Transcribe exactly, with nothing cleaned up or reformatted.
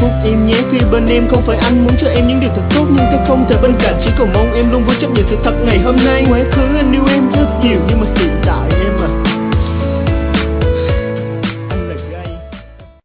phúc em nhé. Khi bên em không phải anh muốn cho em những điều thật tốt, nhưng tôi không thể bên cạnh, chỉ cầu mong em luôn vui chấp nhận sự thật ngày hôm nay. Quá khứ anh yêu em rất nhiều nhưng mà hiện tại em à